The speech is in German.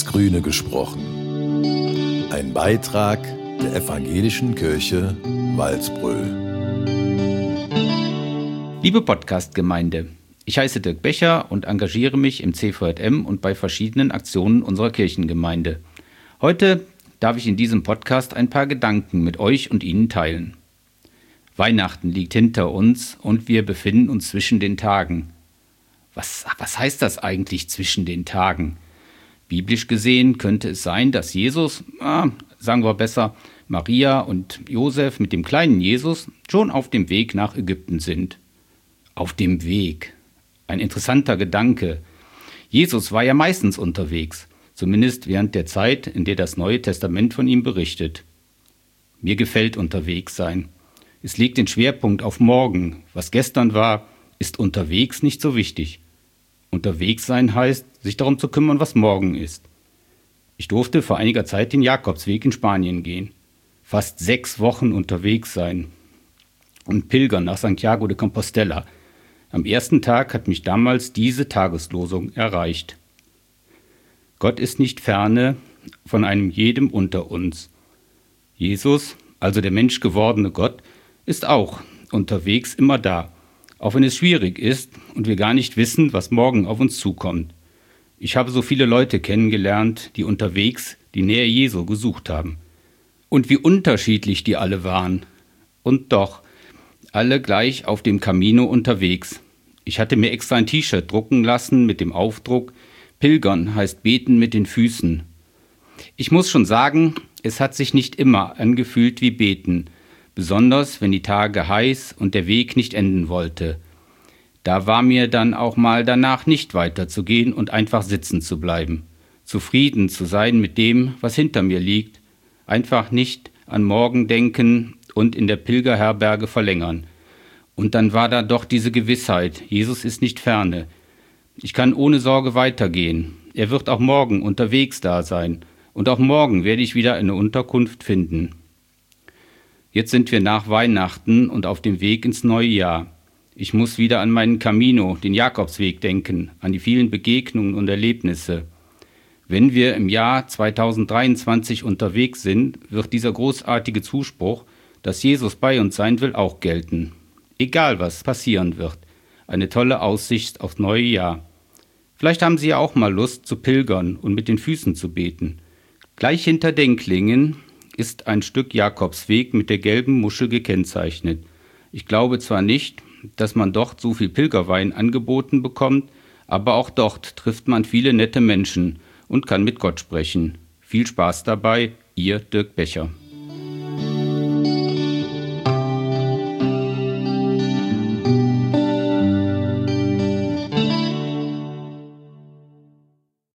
Grüne gesprochen. Ein Beitrag der Evangelischen Kirche Walsbröl. Liebe Podcast-Gemeinde, ich heiße Dirk Becher und engagiere mich im CVJM und bei verschiedenen Aktionen unserer Kirchengemeinde. Heute darf ich in diesem Podcast ein paar Gedanken mit euch und Ihnen teilen. Weihnachten liegt hinter uns und wir befinden uns zwischen den Tagen. Was heißt das eigentlich zwischen den Tagen? Biblisch gesehen könnte es sein, dass Jesus, sagen wir besser, Maria und Josef mit dem kleinen Jesus schon auf dem Weg nach Ägypten sind. Auf dem Weg. Ein interessanter Gedanke. Jesus war ja meistens unterwegs, zumindest während der Zeit, in der das Neue Testament von ihm berichtet. Mir gefällt unterwegs sein. Es legt den Schwerpunkt auf morgen. Was gestern war, ist unterwegs nicht so wichtig. Unterwegs sein heißt, sich darum zu kümmern, was morgen ist. Ich durfte vor einiger Zeit den Jakobsweg in Spanien gehen. Fast 6 Wochen unterwegs sein und pilgern nach Santiago de Compostela. Am ersten Tag hat mich damals diese Tageslosung erreicht. Gott ist nicht ferne von einem jedem unter uns. Jesus, also der menschgewordene Gott, ist auch unterwegs immer da, auch wenn es schwierig ist und wir gar nicht wissen, was morgen auf uns zukommt. Ich habe so viele Leute kennengelernt, die unterwegs die Nähe Jesu gesucht haben. Und wie unterschiedlich die alle waren. Und doch, alle gleich auf dem Camino unterwegs. Ich hatte mir extra ein T-Shirt drucken lassen mit dem Aufdruck: Pilgern heißt beten mit den Füßen. Ich muss schon sagen, es hat sich nicht immer angefühlt wie beten, besonders wenn die Tage heiß und der Weg nicht enden wollte. Da war mir dann auch mal danach nicht weiterzugehen und einfach sitzen zu bleiben, zufrieden zu sein mit dem, was hinter mir liegt, einfach nicht an morgen denken und in der Pilgerherberge verlängern. Und dann war da doch diese Gewissheit, Jesus ist nicht ferne. Ich kann ohne Sorge weitergehen. Er wird auch morgen unterwegs da sein. Und auch morgen werde ich wieder eine Unterkunft finden. Jetzt sind wir nach Weihnachten und auf dem Weg ins neue Jahr. Ich muss wieder an meinen Camino, den Jakobsweg, denken, an die vielen Begegnungen und Erlebnisse. Wenn wir im Jahr 2023 unterwegs sind, wird dieser großartige Zuspruch, dass Jesus bei uns sein will, auch gelten. Egal was passieren wird. Eine tolle Aussicht aufs neue Jahr. Vielleicht haben Sie ja auch mal Lust zu pilgern und mit den Füßen zu beten. Gleich hinter Denklingen ist ein Stück Jakobsweg mit der gelben Muschel gekennzeichnet. Ich glaube zwar nicht, dass man dort so viel Pilgerwein angeboten bekommt, aber auch dort trifft man viele nette Menschen und kann mit Gott sprechen. Viel Spaß dabei, Ihr Dirk Becher.